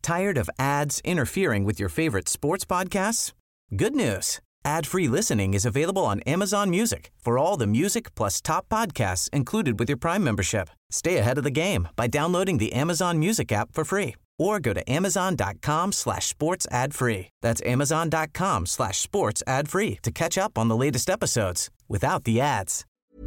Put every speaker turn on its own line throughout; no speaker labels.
Tired of ads interfering with your favorite sports podcasts? Good news. Ad-free listening is available on Amazon Music for all the music plus top podcasts included with your Prime membership. Stay ahead of the game by downloading the Amazon Music app for free or go to amazon.com/sports ad free. That's amazon.com/sports ad free to catch up on the latest episodes without the ads.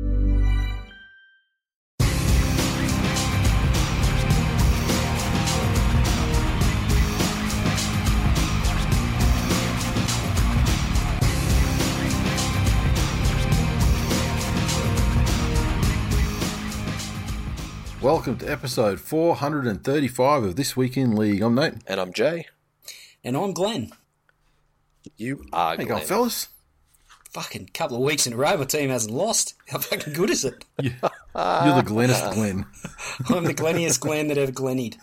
Welcome to episode 435 of This Week in League. I'm Nate.
And I'm Jay.
And I'm Glenn.
You are
Hey,
Glenn.
going, fellas?
Fucking couple of weeks in a row, my team hasn't lost. How fucking good is it?
You're the Glennest Glenn.
I'm the Glenniest Glenn that ever Glennied.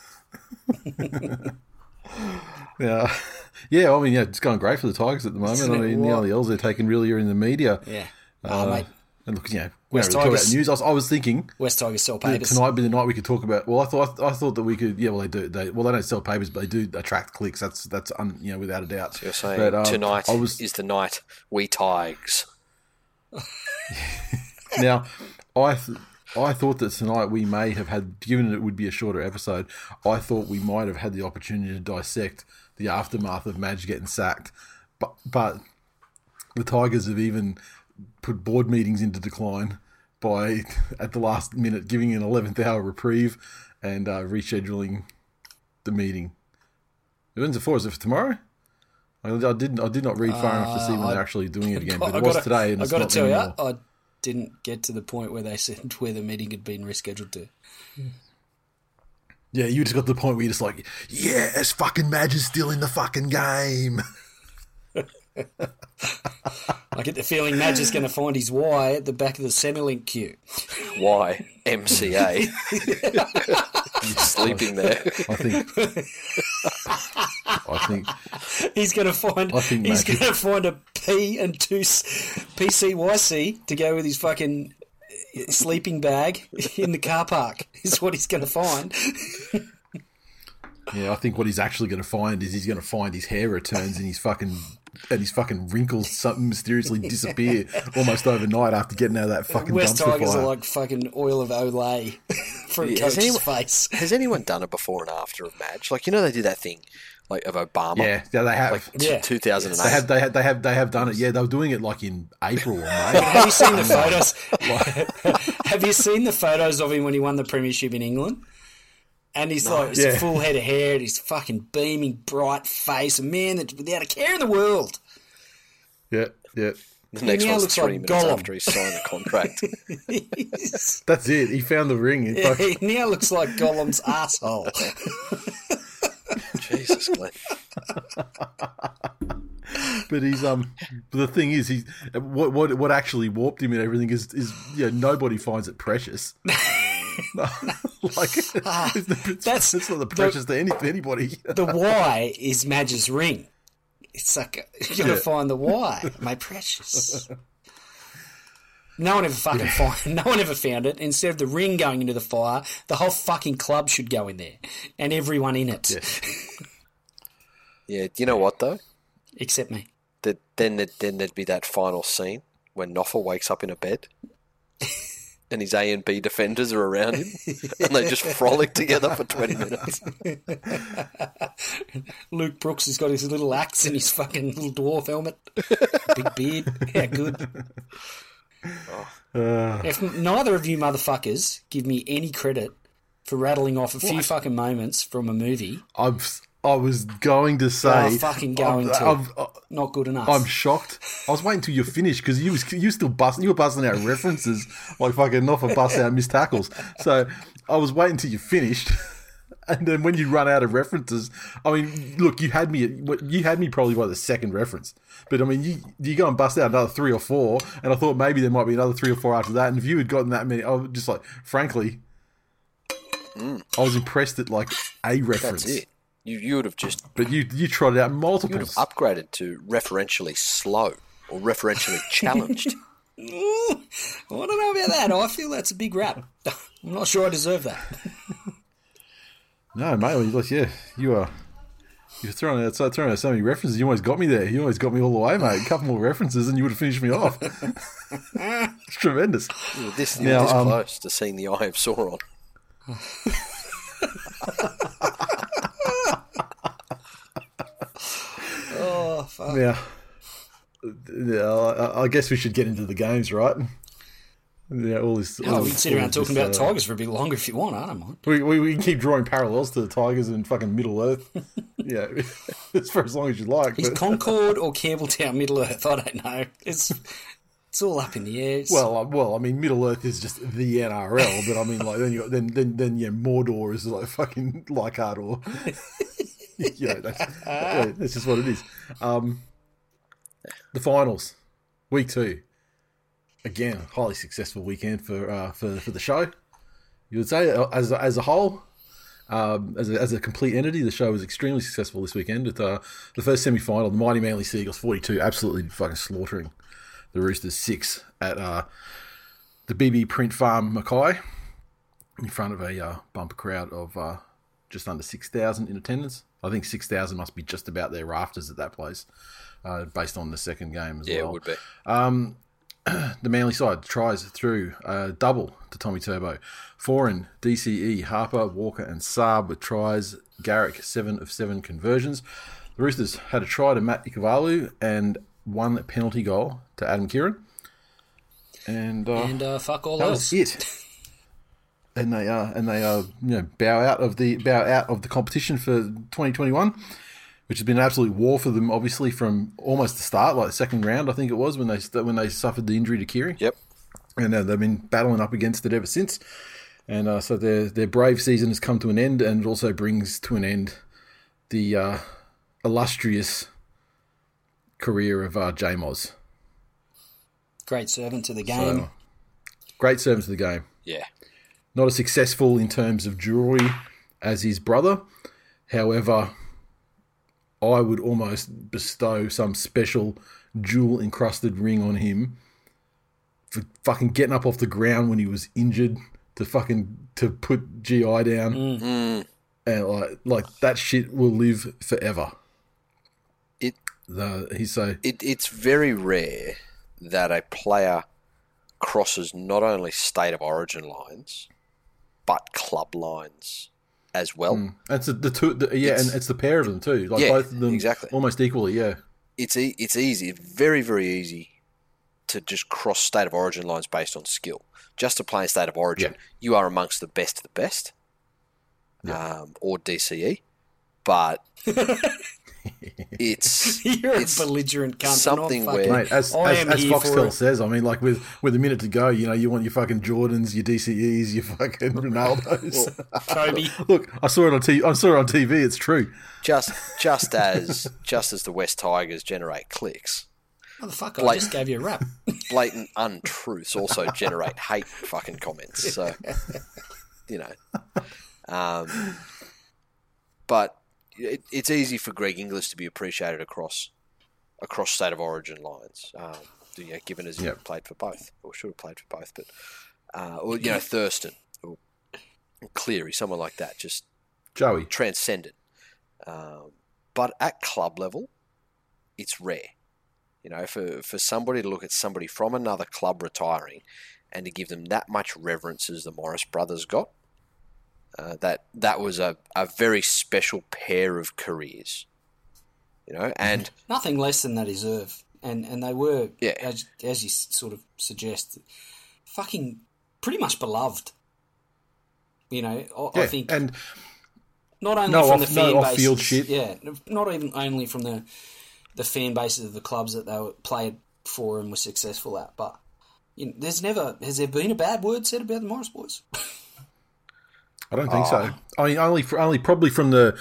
Yeah, it's going great for the Tigers at the moment.
Isn't
I
it
mean, the
wild?
only L's they're taking really are in the media.
Yeah.
And
Mate,
look, we don't
West
really talk about
Tigers-
the news. I was thinking
West Tigers sell
that
papers.
tonight would be the night we could talk about. Well, I thought that we could. Yeah, well, they do. They don't sell papers, but they do attract clicks. That's without a doubt.
So you're saying
But,
tonight
I was-
is the night we Tigers.
Now, I thought that tonight we may have had, given it would be a shorter episode, I thought we might have had the opportunity to dissect the aftermath of Madge getting sacked. But the Tigers have even put board meetings into decline by, at the last minute, giving an 11th hour reprieve and rescheduling the meeting. When's it for? Is it for tomorrow? I did not read far enough to see when they're actually doing it again, but it was today, and it's not
tell
anymore.
you, I didn't get to the point where they said where the meeting had been rescheduled to.
Yeah, you just got to the point where you're just like, yes, fucking Madge is still in the fucking game.
I get the feeling Madge is going to find his Y at the back of the Centrelink queue.
Why MCA? Sleeping there.
I think
He's going to find.
I think
He's
Madge-
going to find a P and two PCYC to go with his fucking sleeping bag in the car park. Is what he's going to find.
Yeah, I think what he's actually going to find is he's going to find his hair returns and his fucking wrinkles something mysteriously disappear almost overnight after getting out of that fucking
West
dumpster
Tigers
fire.
are like fucking oil of Olay for a coach's face.
Has anyone done it before and after of Madge? Like, they did that thing like of Obama.
Yeah, they have.
Like
Yeah.
2008.
They have done it. Yeah, they were doing it like in April or May.
Have you seen the photos? Have you seen the photos of him when he won the premiership in England? And he's like, it's a full head of hair, and he's fucking beaming, bright face, a man that's without a care in the world.
Yeah.
The next
now
one's
looks
3
like
minutes
Gollum.
after he signed the contract.
That's it. He found the ring.
He now looks like Gollum's asshole.
Jesus, Glenn.
But he's the thing is he's what actually warped him and everything is nobody finds it precious. Like
That's
it's not the precious to anybody.
The Y is Madge's ring. It's like you got to find the Y, my precious. No one ever found it. Instead of the ring going into the fire, the whole fucking club should go in there, and everyone in it,
Yeah, you know what though?
except me.
Then there'd be that final scene when Noffa wakes up in a bed and his A and B defenders are around him and they just frolic together for 20 minutes.
Luke Brooks has got his little axe and his fucking little dwarf helmet, big beard. Yeah, good. If neither of you motherfuckers give me any credit for rattling off a few fucking moments from a movie,
I was going to say,
not good enough.
I'm shocked. I was waiting till you finished because you were busting out references like fucking Noffa bust out missed tackles. So I was waiting till you finished, and then when you run out of references, I mean, look, you had me probably by the second reference, but I mean, you go and bust out another 3 or 4, and I thought maybe there might be another 3 or 4 after that. And if you had gotten that many, I was just like, frankly, I was impressed at like a reference.
That's it. You would have just...
But you trotted out
You would
multiples.
have upgraded to referentially slow or referentially challenged.
I don't know about that. I feel that's a big rap. I'm not sure I deserve that.
No, mate. Yeah, you are You're throwing out so many references. You almost got me there. You almost got me all the way, mate. A couple more references and you would have finished me off. It's tremendous.
You're this close to seeing the Eye of Sauron.
Oh, fuck.
Yeah, I guess we should get into the games, right? Yeah, all this.
We can sit around talking about Tigers for a bit longer if you want. I don't mind.
We can keep drawing parallels to the Tigers and fucking Middle Earth. Yeah, it's for as long as you like.
Is Concord or Campbelltown Middle Earth? I don't know. It's all up in the air.
Well, I mean, Middle Earth is just the NRL, but I mean, like then you got then Mordor is like fucking Leichhardt or that's just what it is. The finals, week 2. Again, highly successful weekend for the show. You would say as a whole, as a complete entity, the show was extremely successful this weekend. With the first semi-final, the mighty Manly Seagulls 42, absolutely fucking slaughtering the Roosters 6 at the BB Print Farm Mackay in front of a bumper crowd of just under 6,000 in attendance. I think 6,000 must be just about their rafters at that place, based on the second game as well.
Yeah, it would be.
The Manly side tries through double to Tommy Turbo. Foran, DCE, Harper, Walker and Saab with tries. Garrick, 7 of 7 conversions. The Roosters had a try to Matt Ikavalu and 1 penalty goal to Adam Kieran. And
fuck all
that
else.
was it. And they bow out of the competition for 2021. Which has been an absolute war for them, obviously, from almost the start, like the second round, I think it was, when they suffered the injury to Kiri.
Yep.
And they've been battling up against it ever since. And so their brave season has come to an end, and it also brings to an end the illustrious career of J Moz.
Great servant to the game.
So, great servant to the game.
Yeah.
Not as successful in terms of jewellery as his brother. However, I would almost bestow some special jewel-encrusted ring on him for fucking getting up off the ground when he was injured to put GI down.
Mm.
And like that shit will live forever. It's
very rare that a player crosses not only state of origin lines, but club lines as well. And
it's and it's the pair of them too. Like both of them
exactly.
Almost equally, yeah.
It's easy, very, very easy to just cross state of origin lines based on skill. Just to play in state of origin, you are amongst the best of the best, or DCE, but
You're a belligerent cunt.
Something where,
mate, as Foxtel says, I mean, like with a minute to go, you want your fucking Jordans, your DCEs, your fucking Ronaldos,
Kobe.
Look, I saw it on TV. It's true.
Just as the West Tigers generate clicks,
motherfucker, I just gave you a rap.
Blatant untruths also generate hate fucking comments. So, but it's easy for Greg Inglis to be appreciated across state of origin lines. Given as he played for both, or should have played for both, but Thurston or Cleary, someone like that, just
Joey
transcendent. But at club level, it's rare. For somebody to look at somebody from another club retiring and to give them that much reverence as the Morris brothers got. That was a very special pair of careers, and
nothing less than they deserve, and they were, as you sort of suggest, fucking pretty much beloved. I think, and not only from the fan bases, shit. Not even only from the fan bases of the clubs that they played for and were successful at, but has there been a bad word said about the Morris boys?
I don't think so. I mean, only probably from the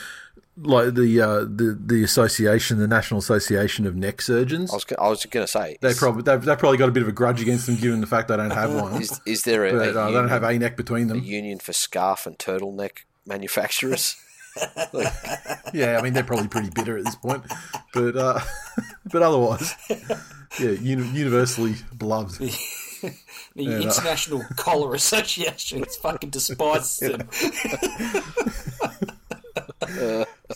association, the National Association of Neck Surgeons.
I was going to say
they've probably got a bit of a grudge against them, given the fact they don't have one.
Is there a
they don't have a neck between them?
A union for scarf and turtleneck manufacturers?
Yeah, I mean they're probably pretty bitter at this point, but otherwise, universally beloved.
The International Collar Association fucking despises them.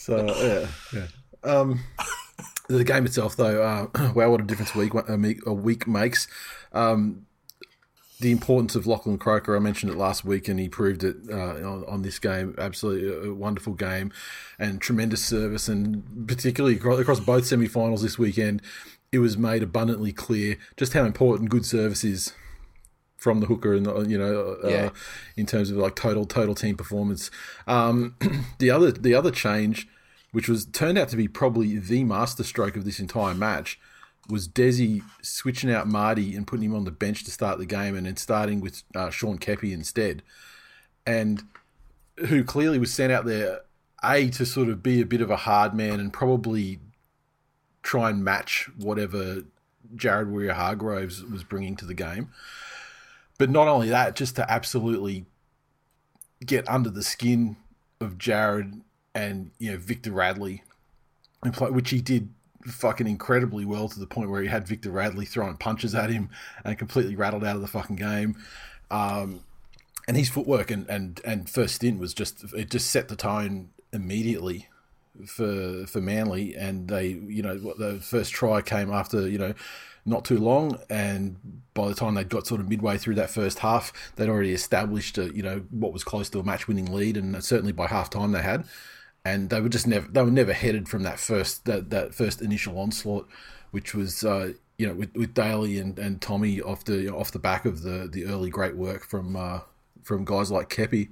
So yeah. The game itself, though, wow, what a difference a week makes. The importance of Lachlan Croker, I mentioned it last week, and he proved it on this game. Absolutely a wonderful game and tremendous service, and particularly across both semi-finals this weekend, it was made abundantly clear just how important good service is from the hooker, and in terms of like total team performance. The other change, which turned out to be probably the masterstroke of this entire match, was Desi switching out Marty and putting him on the bench to start the game, and then starting with Sean Keppie instead, and who clearly was sent out there to sort of be a bit of a hard man and probably try and match whatever Jared Warrior-Hargroves was bringing to the game. But not only that, just to absolutely get under the skin of Jared and Victor Radley, which he did fucking incredibly well, to the point where he had Victor Radley throwing punches at him and completely rattled out of the fucking game. And his footwork and first stint was just set the tone immediately for Manly, and they the first try came after not too long, and by the time they'd got sort of midway through that first half, they'd already established what was close to a match-winning lead, and certainly by half time they had. And they were never headed from that first initial onslaught, which was with Daly and Tommy off the back of the early great work from guys like Keppie.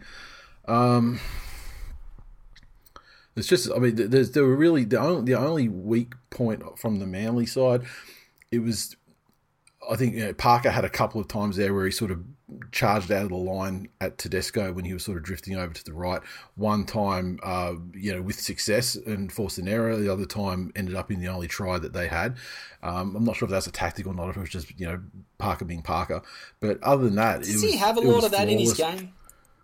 It's just, I mean, there were really the only weak point from the Manly side. It was, I think, Parker had a couple of times there where he sort of charged out of the line at Tedesco when he was sort of drifting over to the right. One time, with success and forced an error. The other time ended up in the only try that they had. I'm not sure if that's a tactic or not, if it was just, Parker being Parker. But other than that,
does he have a lot of that in his game?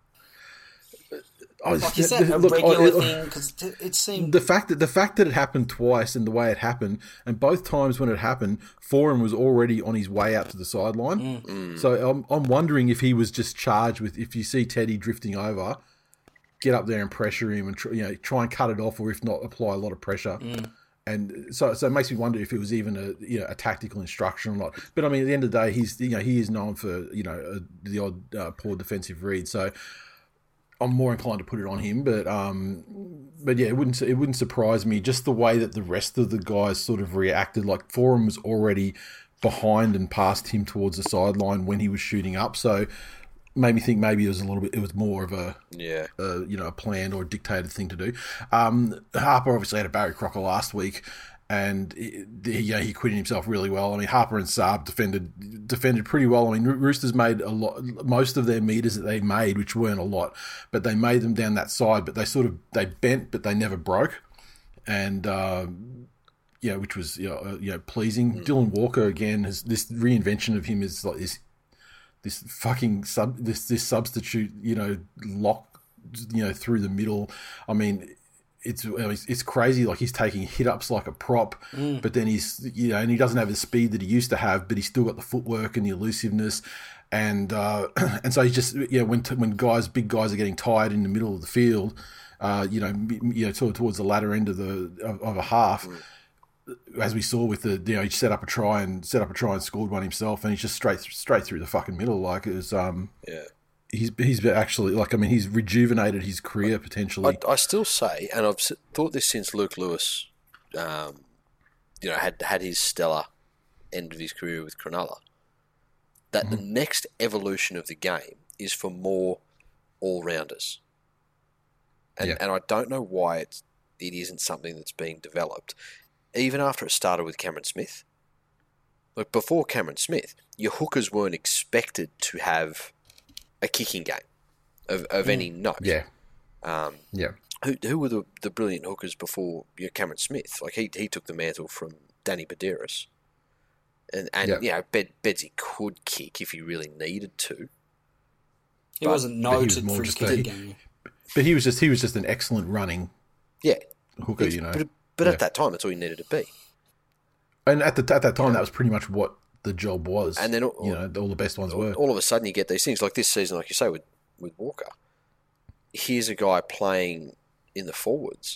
Like,
is that a regular thing? Because it seemed
the fact that it happened twice and the way it happened, and both times when it happened, Foran was already on his way out to the sideline. So I'm wondering if he was just charged with, if you see Teddy drifting over, get up there and pressure him and try and cut it off, or if not, apply a lot of pressure. And so it makes me wonder if it was even a tactical instruction or not. But I mean, at the end of the day, he is known for the odd poor defensive read. So I'm more inclined to put it on him, but yeah, it wouldn't surprise me, just the way that the rest of the guys sort of reacted. Like, Foran was already behind and past him towards the sideline when he was shooting up, so made me think maybe it was more of a planned or dictated thing to do. Harper obviously had a Barry Crocker last week, and he quitted himself really well. I mean, Harper and Saab defended pretty well. I mean, Roosters made most of their meters that they made, which weren't a lot, but they made them down that side. But they bent, but they never broke, and which was pleasing. Dylan Walker again has this reinvention of him is like this fucking this substitute lock through the middle. I mean, it's crazy. Like, he's taking hit ups like a prop, but then he's and he doesn't have the speed that he used to have, but he's still got the footwork and the elusiveness, and so he's just when big guys are getting tired in the middle of the field, towards the latter end of a half. As we saw with he set up a try and scored one himself, and he's just straight through the fucking middle. Like, it was He's actually, like, I mean, he's rejuvenated his career potentially.
I still say, and I've thought this since Luke Lewis, had his stellar end of his career with Cronulla, that the next evolution of the game is for more all-rounders. And I don't know why it isn't something that's being developed. Even after it started with Cameron Smith. Like, before Cameron Smith, your hookers weren't expected to have a kicking game of any note.
Yeah.
Who were the brilliant hookers before Cameron Smith? Like, he took the mantle from Danny Badiris. And Bedsy could kick if he really needed to.
He wasn't noted for his kicking game.
But he was just an excellent running hooker,
But at that time, that's all you needed to be.
And at that time, that was pretty much what the job was.
And then
all the best ones were.
All of a sudden, you get these things like this season, like you say with Walker. Here's a guy playing in the forwards,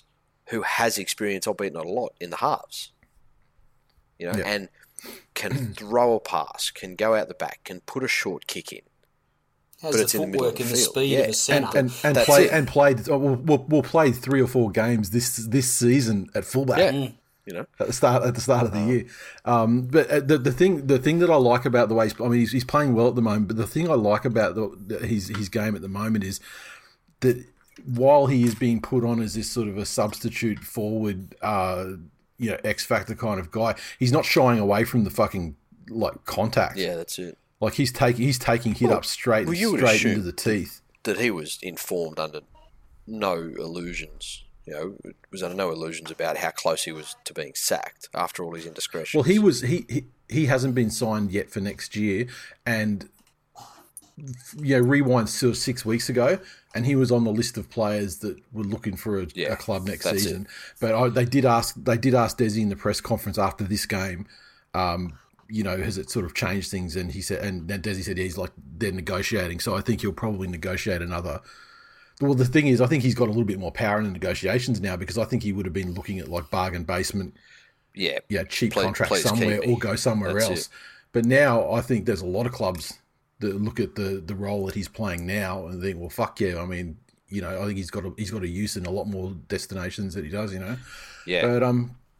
who has experience, albeit not a lot, in the halves. And can throw a pass, can go out the back, can put a short kick in.
Has the footwork and the speed of a centre.
And played. We'll play 3 or 4 games this season at fullback.
Yeah.
At the start of the year. But the thing that I like about the way he's playing well at the moment. But the thing I like about his game at the moment is that while he is being put on as this sort of a substitute forward, X factor kind of guy, he's not shying away from the fucking contact.
Yeah, that's it.
Like he's taking hit up straight into the teeth.
That he was informed under no illusions. Was under no illusions about how close he was to being sacked after all his indiscretions.
Well, he hasn't been signed yet for next year, and rewind to 6 weeks ago, and he was on the list of players that were looking for a club next season. But they did ask Desi in the press conference after this game. Has it sort of changed things? And he said, and Desi said they're negotiating. So I think he'll probably negotiate another. Well, the thing is, I think he's got a little bit more power in the negotiations now, because I think he would have been looking at bargain basement, cheap contract somewhere, or go somewhere else. But now I think there's a lot of clubs that look at the role that he's playing now and think, well, fuck yeah. I mean, I think he's got a use in a lot more destinations that he does.
Yeah.
But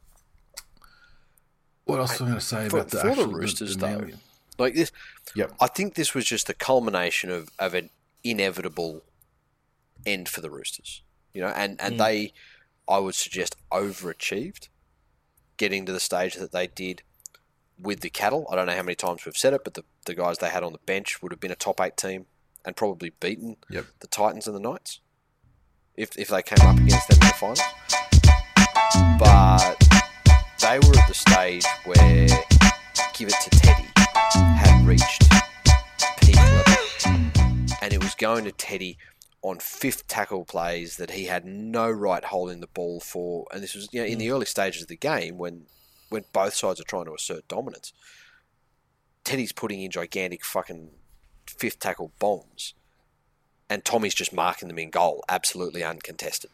what else am I going to say about
the Roosters, though? Like this, I think this was just the culmination of an inevitable end for the Roosters. And they, I would suggest, overachieved, getting to the stage that they did with the Cattle. I don't know how many times we've said it, but the guys they had on the bench would have been a top 8 team and probably beaten the Titans and the Knights if they came up against them in the finals. But they were at the stage where Give It to Teddy had reached peak level, and it was going to Teddy on 5th tackle plays that he had no right holding the ball for. And this was in the early stages of the game when both sides are trying to assert dominance. Teddy's putting in gigantic fucking 5th tackle bombs, and Tommy's just marking them in goal, absolutely uncontested.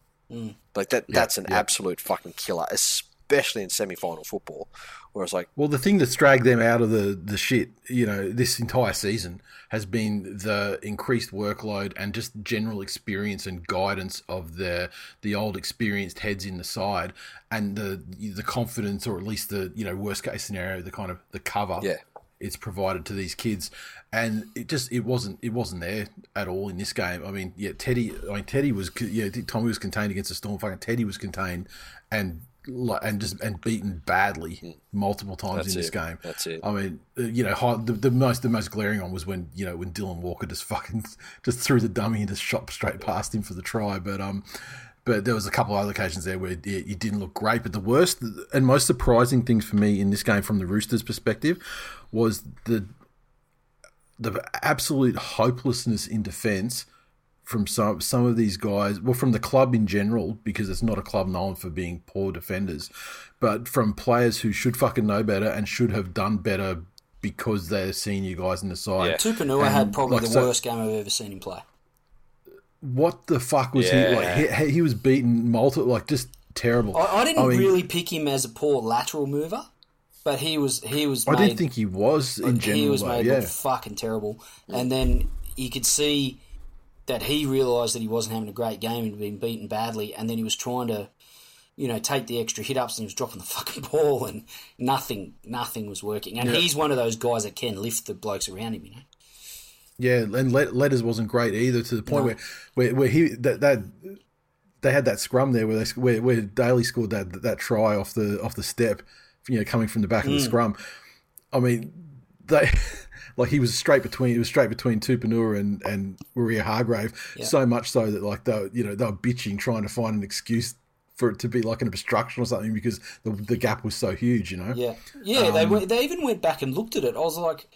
That's an absolute fucking killer, especially in semi-final football, where it's like...
Well, the thing that's dragged them out of the shit, this entire season has been the increased workload and just general experience and guidance of the old experienced heads in the side, and the confidence, or at least the worst case scenario, the kind of the cover it's provided to these kids, and it wasn't there at all in this game. I mean, Teddy was Tommy was contained against the Storm. Fucking Teddy was contained and beaten badly multiple times in this game.
That's it.
I mean, the most glaring one was when Dylan Walker just threw the dummy and just shot straight past him for the try. But there was a couple of other occasions there where he didn't look great. But the worst and most surprising things for me in this game, from the Roosters' perspective, was the absolute hopelessness in defence from some of these guys, well, from the club in general, because it's not a club known for being poor defenders, but from players who should fucking know better and should have done better because they're senior guys in the side.
Yeah. Tupanua had probably the worst game I've ever seen him play.
What the fuck was he like? He was beaten just terrible.
I didn't really pick him as a poor lateral mover, but he was. I
didn't think he was in general.
He was made look fucking terrible, and then you could see that he realised that he wasn't having a great game and been beaten badly, and then he was trying to, take the extra hit-ups, and he was dropping the fucking ball, and nothing was working. And he's one of those guys that can lift the blokes around him,
Yeah, and Letters wasn't great either, to the point where he that they had that scrum there where Daly scored that try off the step, coming from the back of the scrum. I mean, they. Like he was straight between Tupanua and Maria Hargrave, so much so that they were bitching, trying to find an excuse for it to be like an obstruction or something, because the gap was so huge,
Yeah. They even went back and looked at it. I was like,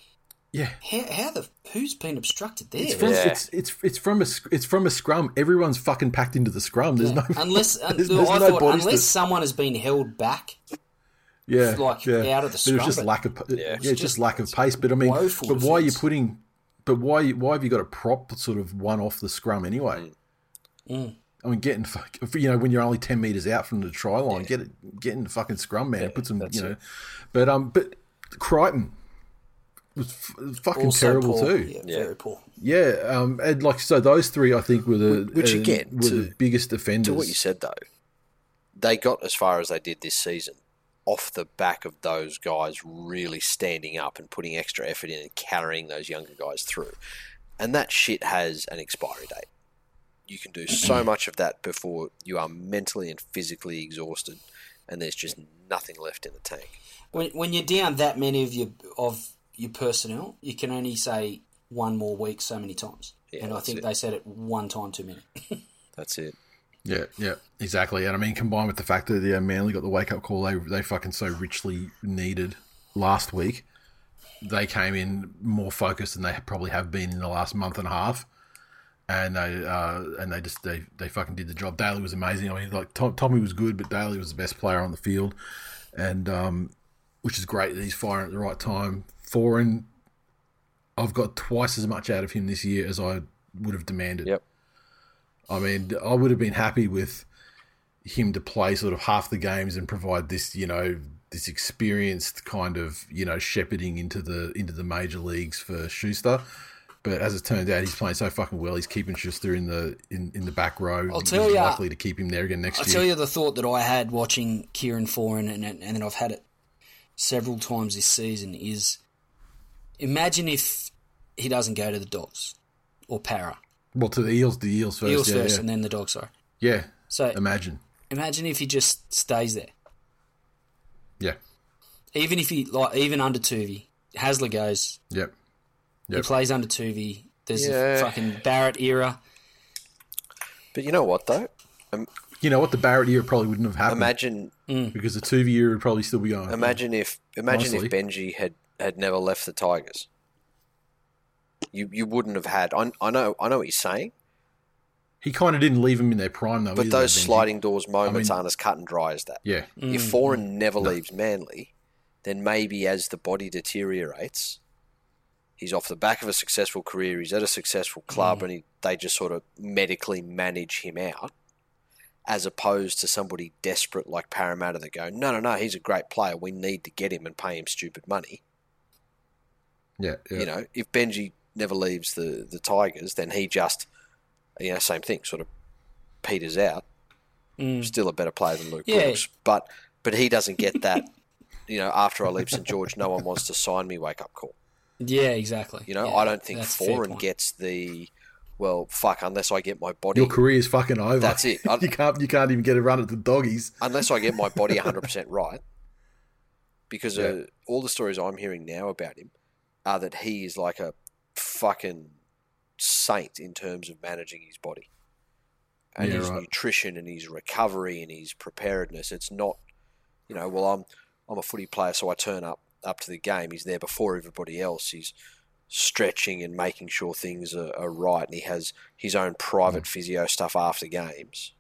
who's been obstructed there?
It's from a scrum. Everyone's fucking packed into the scrum. There's no
unless someone has been held back. Out of the scrum.
It was just lack of pace. But I mean, why are you putting? But why have you got a prop sort of one off the scrum anyway? I mean, when you're only 10 metres out from the try line, get in the fucking scrum, man. Put some, But Crichton was fucking
Also
terrible
poor.
too.
Yeah, very poor.
Yeah, and so those three, I think, were
the
biggest offenders.
To what you said, though, they got as far as they did this season off the back of those guys really standing up and putting extra effort in and carrying those younger guys through. And that shit has an expiry date. You can do so much of that before you are mentally and physically exhausted, and there's just nothing left in the tank.
When you're down that many of your personnel, you can only say one more week so many times.
Yeah,
and I think they said it one time too many.
That's it.
Yeah, exactly. And I mean, combined with the fact that Manly got the wake-up call they fucking so richly needed last week, they came in more focused than they probably have been in the last month and a half. And they fucking did the job. Daly was amazing. I mean, like Tommy was good, but Daly was the best player on the field, and which is great that he's firing at the right time. Foran, I've got twice as much out of him this year as I would have demanded.
Yep.
I mean, I would have been happy with him to play sort of half the games and provide this, this experienced kind of, shepherding into the major leagues for Schuster. But as it turned out, he's playing so fucking well. He's keeping Schuster in the back row.
I'll tell you,
likely to keep him there again next year.
I'll tell you the thought that I had watching Kieran Foran, and then I've had it several times this season, is imagine if he doesn't go to the Dogs or Para.
Well, to the Eels first.
Eels first,
yeah.
and then the Dogs, sorry.
Yeah,
so
imagine
if he just stays there.
Yeah.
Even if even under Tuvey, Hasler goes.
Yep.
He plays under Tuvey. There's a fucking Barrett era.
But you know what, though?
The Barrett era probably wouldn't have happened.
Imagine
because the Tuvey era would probably still be going.
Imagine if Benji had never left the Tigers. You wouldn't have had. I know what you're saying.
He kind of didn't leave him in their prime, though.
But those sliding doors moments aren't as cut and dry as that.
Yeah.
If Foran never leaves Manly, then maybe as the body deteriorates, he's off the back of a successful career, he's at a successful club, and they just sort of medically manage him out, as opposed to somebody desperate like Parramatta that go, no, he's a great player, we need to get him and pay him stupid money.
Yeah.
If Benji never leaves the Tigers, then he just, same thing, sort of peters out. Still a better player than Luke Brooks, but he doesn't get that. After I leave St George, no one wants to sign me wake up call.
Yeah, exactly.
I don't think Foran gets the unless I get my body.
Your career's fucking over.
That's it.
You can't even get a run at the Doggies
unless I get my body 100% right. Because all the stories I'm hearing now about him are that he is like a fucking saint in terms of managing his body and his nutrition and his recovery and his preparedness. It's not, I'm a footy player, so I turn up to the game. He's there before everybody else. He's stretching and making sure things are right, and he has his own private physio stuff after games.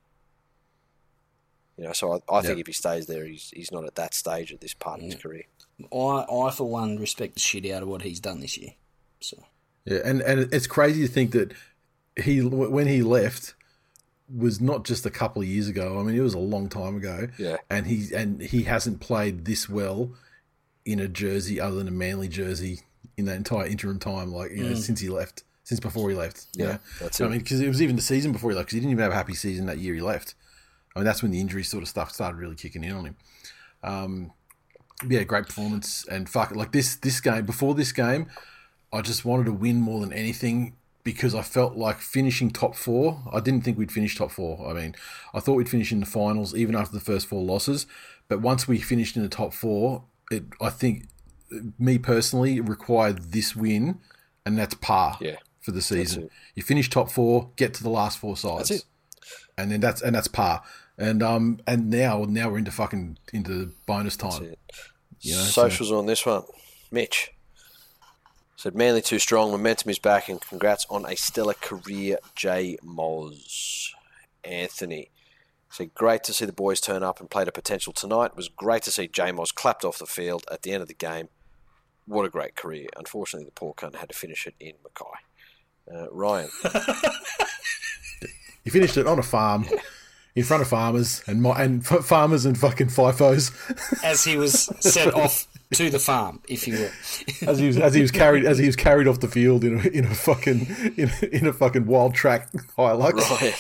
So I think if he stays there, he's not at that stage at this part of his career.
I for one respect the shit out of what he's done this year. So
yeah, and it's crazy to think that when he left was not just a couple of years ago. I mean, it was a long time ago.
Yeah,
and he hasn't played this well in a jersey other than a Manly jersey in that entire interim time, since before he left.
Yeah, that's it.
I mean, because it was even the season before he left, because he didn't even have a happy season that year he left. I mean, that's when the injury sort of stuff started really kicking in on him. Great performance, and this game. Before this game, I just wanted to win more than anything because I felt like finishing top four. I didn't think we'd finish top four. I mean, I thought we'd finish in the finals even after the first four losses, but once we finished in the top four, I think, me personally, required this win, and that's par for the season. You finish top four, get to the last four sides.
That's it.
And then that's par. And now we're into bonus time.
Socials on this one. Mitch said Manly too strong, momentum is back, and congrats on a stellar career, J Moz. Anthony said great to see the boys turn up and play to potential tonight. It was great to see J Moz clapped off the field at the end of the game. What a great career. Unfortunately, the poor cunt had to finish it in Mackay. Ryan.
He finished it on a farm, in front of farmers farmers and fucking FIFOs.
As he was sent off to the farm, if you will.
as he was carried off the field in a fucking wild track Hilux.
Right.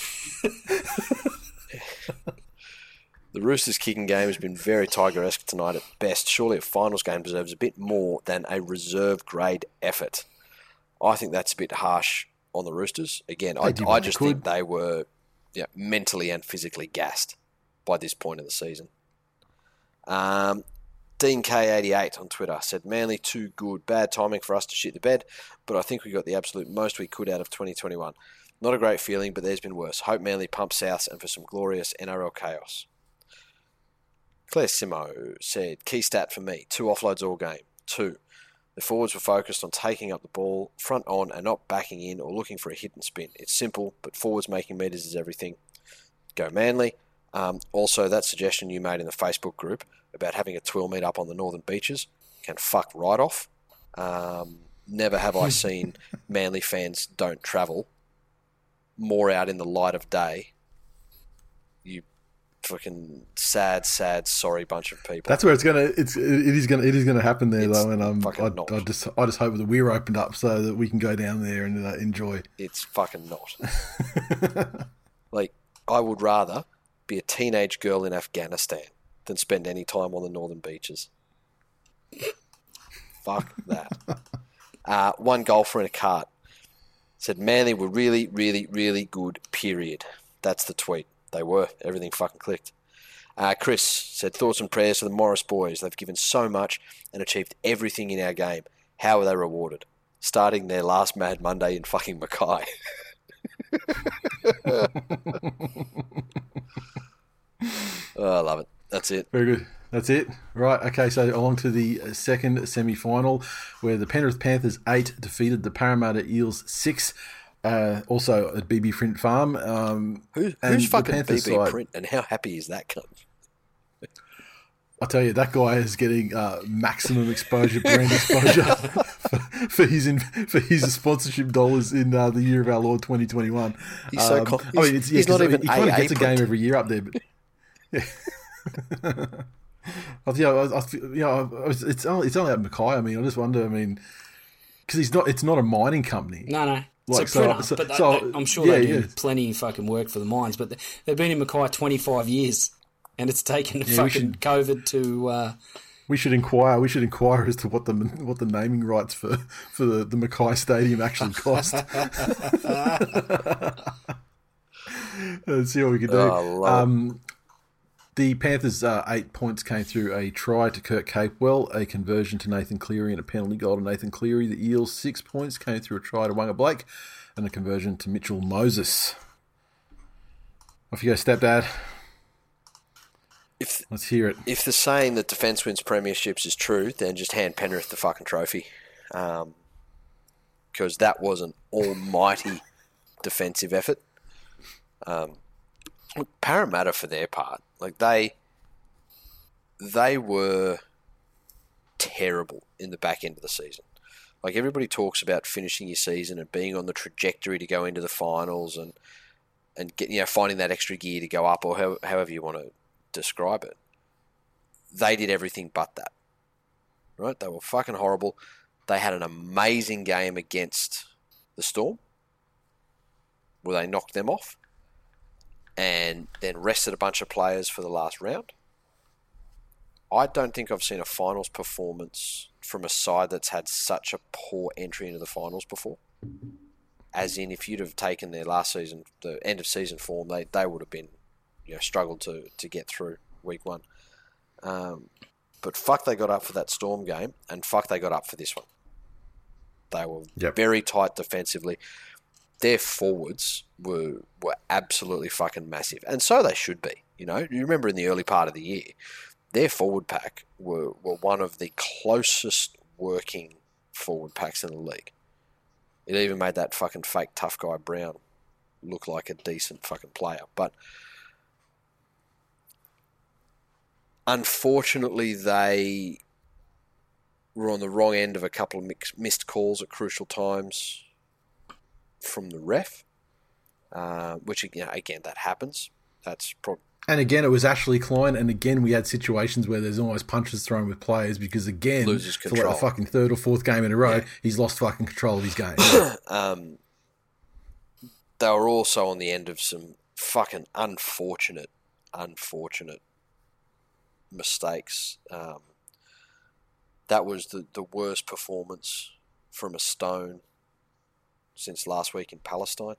The Roosters' kicking game has been very Tiger-esque tonight at best. Surely a finals game deserves a bit more than a reserve-grade effort. I think that's a bit harsh on the Roosters. Again, I just think they were mentally and physically gassed by this point in the season. Dean K88 on Twitter said, Manly too good. Bad timing for us to shit the bed, but I think we got the absolute most we could out of 2021. Not a great feeling, but there's been worse. Hope Manly pump south and for some glorious NRL chaos. Claire Simo said, key stat for me, 2 offloads all game. 2, the forwards were focused on taking up the ball front on and not backing in or looking for a hit and spin. It's simple, but forwards making meters is everything. Go Manly. Also, that suggestion you made in the Facebook group about having a twill meet up on the northern beaches can fuck right off. Never have I seen Manly fans don't travel more out in the light of day. You fucking sad, sorry bunch of people.
That's where it is gonna happen there though, and I just hope that we're opened up so that we can go down there and enjoy.
It's fucking not. Like, I would rather be a teenage girl in Afghanistan than spend any time on the northern beaches. Fuck that. One golfer in a cart said Manly were really, really, really good, period. That's the tweet. They were. Everything fucking clicked. Chris said, thoughts and prayers to the Morris boys. They've given so much and achieved everything in our game. How are they rewarded? Starting their last Mad Monday in fucking Mackay. Oh, I love it. That's it.
Very good. That's it. Right. Okay. So along to the second semi-final, where the Penrith Panthers 8 defeated the Parramatta Eels 6. Also at BB Print Farm.
Who's fucking BB Print, and how happy is that cunt?
I tell you, that guy is getting maximum exposure, brand exposure for his sponsorship dollars in the year of our Lord 2021.
He's so he's not even
he kind of gets a game every year up there, but yeah. It's only at Mackay. I mean, I just wonder. I mean, because it's not a mining company.
No. Like, I'm sure they do plenty of fucking work for the mines, but they've been in Mackay 25 years, and it's taken fucking COVID to.
We should inquire as to what the naming rights for the Mackay Stadium actually cost. Let's see what we can do. The Panthers' 8 points came through a try to Kurt Capewell, a conversion to Nathan Cleary, and a penalty goal to Nathan Cleary. The Eels' 6 points came through a try to Wanga Blake, and a conversion to Mitchell Moses. Off you go, stepdad. Let's hear it.
If the saying that defence wins premierships is true, then just hand Penrith the fucking trophy. Because that was an almighty defensive effort. Parramatta, for their part, like they were terrible in the back end of the season. Like, everybody talks about finishing your season and being on the trajectory to go into the finals and get, finding that extra gear to go up, or however you want to describe it. They did everything but that. Right? They were fucking horrible. They had an amazing game against the Storm, where they knocked them off, and then rested a bunch of players for the last round. I don't think I've seen a finals performance from a side that's had such a poor entry into the finals before. As in, if you'd have taken their last season, the end of season form, they would have been, struggled to get through week 1. But fuck, they got up for that Storm game, and fuck, they got up for this one. They were very tight defensively. Their forwards were absolutely fucking massive. And so they should be. You remember in the early part of the year, their forward pack were one of the closest working forward packs in the league. It even made that fucking fake tough guy Brown look like a decent fucking player. But unfortunately, they were on the wrong end of a couple of missed calls at crucial times from the ref. which, again, that happens. That's probably...
And again, it was Ashley Klein, and again, we had situations where there's almost punches thrown with players because, again,
loses
for
control.
like the fucking third or fourth game in a row, he's lost fucking control of his game.
They were also on the end of some fucking unfortunate mistakes. That was the worst performance from a Stone since last week in Palestine.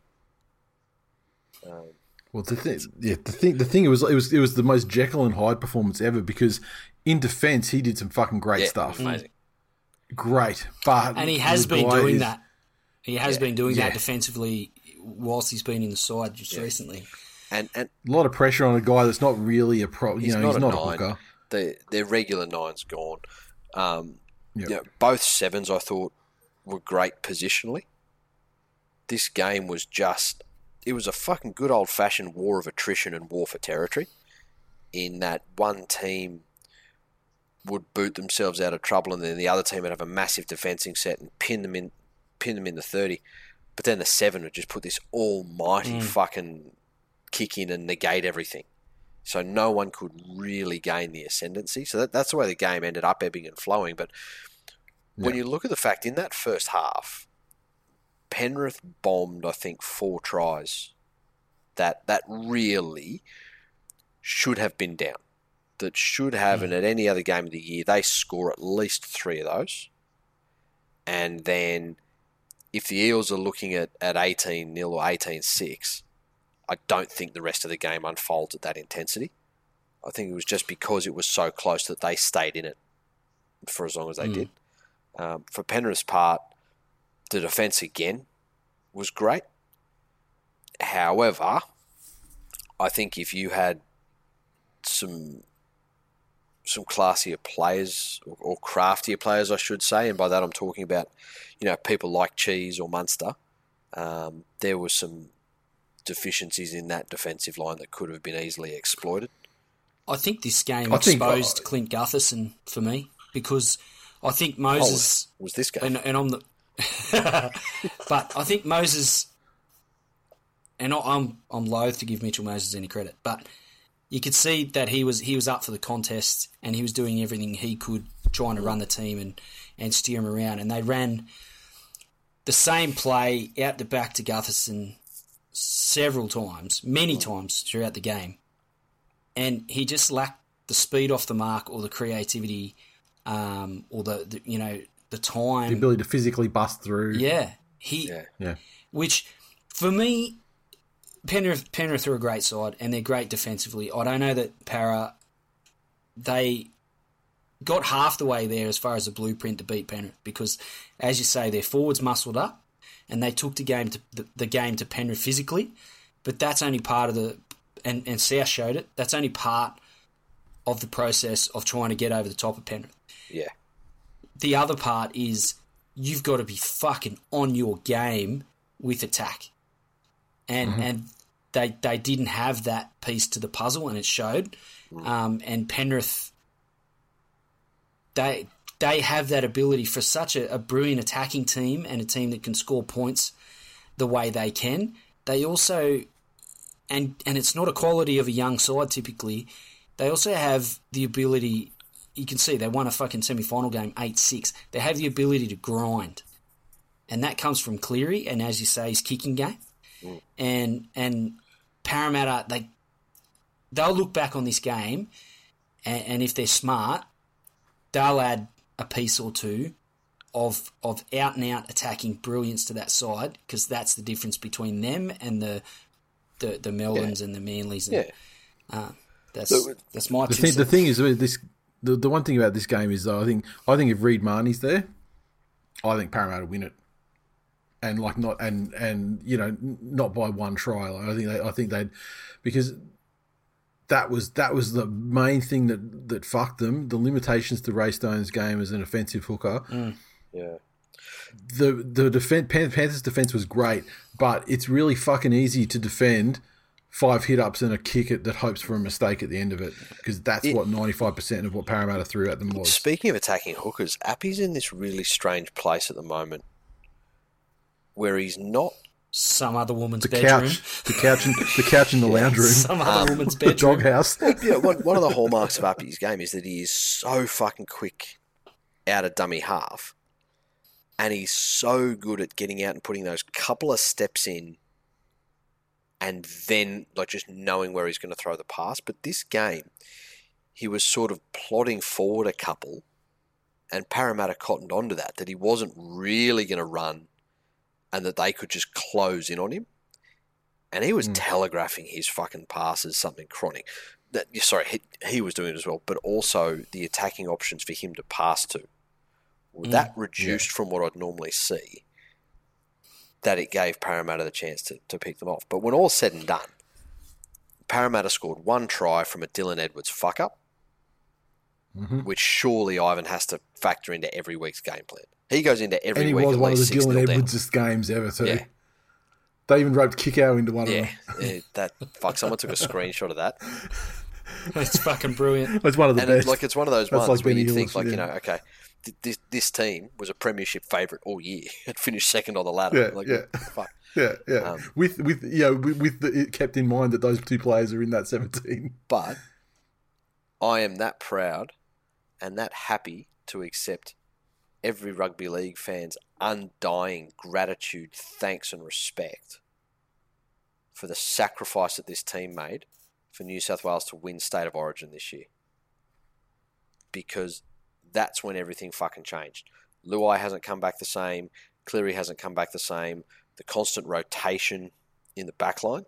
Well, the thing it was the most Jekyll and Hyde performance ever because in defence he did some fucking great stuff.
Amazing,
great, but
and he has been doing that. He has been doing that defensively whilst he's been in the side just recently.
And
a lot of pressure on a guy that's not really a pro. He's not a hooker.
Their regular nine's gone. Both sevens I thought were great positionally. This game was it was a fucking good old-fashioned war of attrition and war for territory, in that one team would boot themselves out of trouble and then the other team would have a massive defending set and pin them in the 30, but then the 7 would just put this almighty fucking kick in and negate everything. So no one could really gain the ascendancy. So that's the way the game ended up ebbing and flowing. But when you look at the fact, in that first half, Penrith bombed, I think, 4 tries that really should have been down. That should have, and at any other game of the year, they score at least 3 of those. And then if the Eels are looking at 18-0 or 18-6, I don't think the rest of the game unfolds at that intensity. I think it was just because it was so close that they stayed in it for as long as they did. For Penrith's part, the defence again was great. However, I think if you had some classier players or craftier players, I should say, and by that I'm talking about, people like Cheese or Munster, there were some deficiencies in that defensive line that could have been easily exploited.
I think this game exposed Clint Gutherson for me, because I think Moses
was this game,
and I'm the, but I think Moses, and I'm loath to give Mitchell Moses any credit, but you could see that he was up for the contest and he was doing everything he could, trying to run the team and steer him around, and they ran the same play out the back to Gutherson several times, many times throughout the game, and he just lacked the speed off the mark or the creativity, or the time,
the ability to physically bust through.
Which for me, Penrith are a great side and they're great defensively. I don't know that Para, they got half the way there as far as the blueprint to beat Penrith, because, as you say, their forwards muscled up and they took the game to Penrith physically, but that's only part of the, and South showed it, that's only part of the process of trying to get over the top of Penrith.
Yeah.
The other part is you've got to be fucking on your game with attack. And they didn't have that piece to the puzzle, and it showed. And Penrith, they have that ability for such a brilliant attacking team and a team that can score points the way they can. They also, and it's not a quality of a young side typically, they also have the ability, you can see they won a fucking semi-final game 8-6. They have the ability to grind. And that comes from Cleary and, as you say, his kicking game. And Parramatta, they'll look back on this game and if they're smart, they'll add a piece or two of out-and-out attacking brilliance to that side, because that's the difference between them and the Melbournes and the Manleys. And, that's my two cents.
The thing is, the one thing about this game is, I think if Reid Marnie's there, I think Parramatta win it. And not by one try. I think they'd, because that was the main thing that fucked them. The limitations to Ray Stone's game as an offensive hooker.
Yeah.
The Panthers' defense was great, but it's really fucking easy to defend 5 hit-ups and a kick that hopes for a mistake at the end of it, because that's what 95% of what Parramatta threw at them was.
Speaking of attacking hookers, Appy's in this really strange place at the moment, where he's not
some other woman's bedroom.
The couch in the lounge room.
Some other woman's
The
bedroom.
doghouse.
Yeah, one of the hallmarks of Uppy's game is that he is so fucking quick out of dummy half, and he's so good at getting out and putting those couple of steps in, and then like just knowing where he's going to throw the pass. But this game, he was sort of plodding forward a couple, and Parramatta cottoned onto that he wasn't really going to run, and that they could just close in on him. And he was telegraphing his fucking passes something chronic. He was doing it as well, but also the attacking options for him to pass to. That reduced from what I'd normally see, that it gave Parramatta the chance to pick them off. But when all's said and done, Parramatta scored one try from a Dylan Edwards fuck-up, which surely Ivan has to factor into every week's game plan. He goes into every week at least 6-0 down.
And he was one of the Dylan Edwards' games ever too.
Yeah.
They even roped Kickow into one of them.
Someone took a screenshot of that.
It's fucking brilliant.
It's one of the best.
It's one of those
That's
ones
like
where
Benny
you think,
Hillis,
okay, this team was a premiership favourite all year. It finished second on the ladder. Fuck.
Yeah. It kept in mind that those two players are in that 17.
But I am that proud and that happy to accept every rugby league fan's undying gratitude, thanks and respect for the sacrifice that this team made for New South Wales to win State of Origin this year. Because that's when everything fucking changed. Luai hasn't come back the same. Cleary hasn't come back the same. The constant rotation in the backline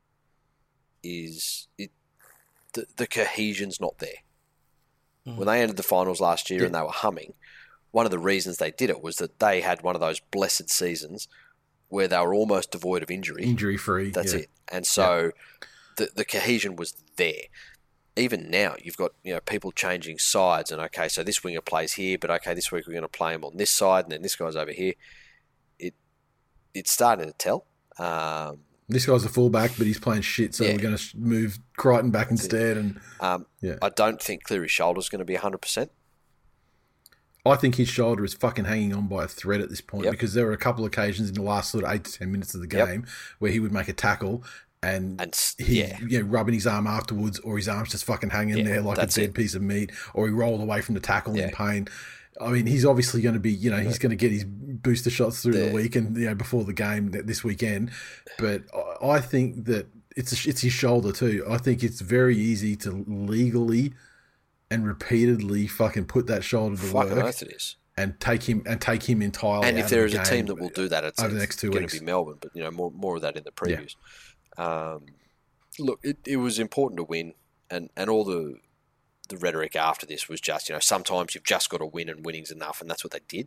the cohesion's not there. When they entered the finals last year and they were humming, one of the reasons they did it was that they had one of those blessed seasons where they were almost devoid of injury.
Injury-free.
That's it. And so the cohesion was there. Even now, you've got people changing sides, and okay, so this winger plays here, but okay, this week we're going to play him on this side, and then this guy's over here. It's starting to tell.
This guy's a fullback, but he's playing shit, so we're going to move Crichton back instead. And
I don't think Cleary's shoulder's going to be 100%.
I think his shoulder is fucking hanging on by a thread at this point because there were a couple of occasions in the last sort of 8 to 10 minutes of the game where he would make a tackle and he rubbing his arm afterwards, or his arm's just fucking hanging there like a dead piece of meat, or he rolled away from the tackle in pain. I mean, he's obviously going to be, he's going to get his booster shots through the week and before the game this weekend. But I think that it's his shoulder too. I think it's very easy to legally and repeatedly fucking put that shoulder to work.
Fucking oath it is.
And take him entirely.
And if
out
there
of
is
the
a
game
team that will do that, it's
over the next 2 weeks,
going to be Melbourne. But more of that in the previews. Look, it was important to win, and all the rhetoric after this was just sometimes you've just got to win, and winning's enough, and that's what they did.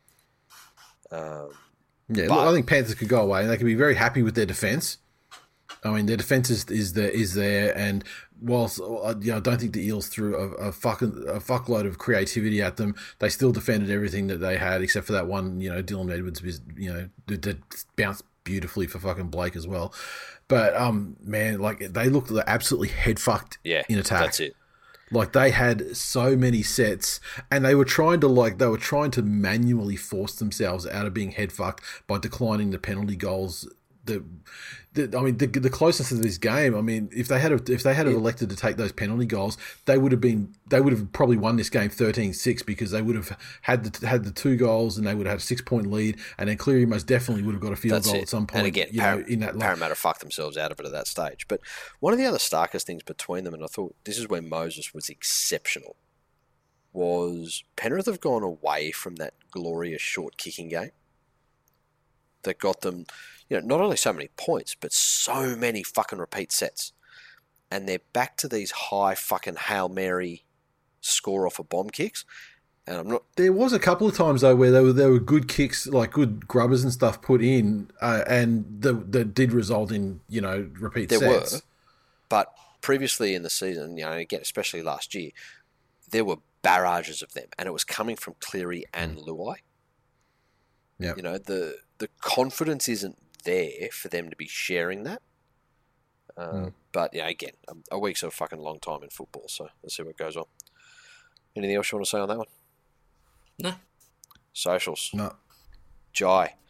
Look, I think Panthers could go away and they could be very happy with their defence. I mean, their defence is there, and whilst I don't think the Eels threw a fuckload of creativity at them, they still defended everything that they had, except for that one, Dylan Edwards, that bounced beautifully for fucking Blake as well. But man, like they looked absolutely head fucked in attack.
That's it.
Like they had so many sets, and they were trying to manually force themselves out of being head fucked by declining the penalty goals. The closeness of this game. I mean, if they had elected to take those penalty goals, they would have probably won this game 13-6 because they would have had the 2 goals and they would have had a 6-point lead, and then Cleary most definitely would have got a field goal at some point.
And again, in that Parramatta fucked themselves out of it at that stage. But one of the other starkest things between them, and I thought this is where Moses was exceptional, was Penrith have gone away from that glorious short kicking game that got them, not only so many points, but so many fucking repeat sets. And they're back to these high fucking Hail Mary score off of bomb kicks. And I'm not...
There was a couple of times, though, where there were good kicks, like good grubbers and stuff put in, and that did result in, repeat sets. There were.
But previously in the season, again, especially last year, there were barrages of them. And it was coming from Cleary and Luai.
Yeah.
The confidence isn't there for them to be sharing that. But, again, a week's a fucking long time in football, so let's see what goes on. Anything else you want to say on that one?
No.
Socials.
No.
Jai.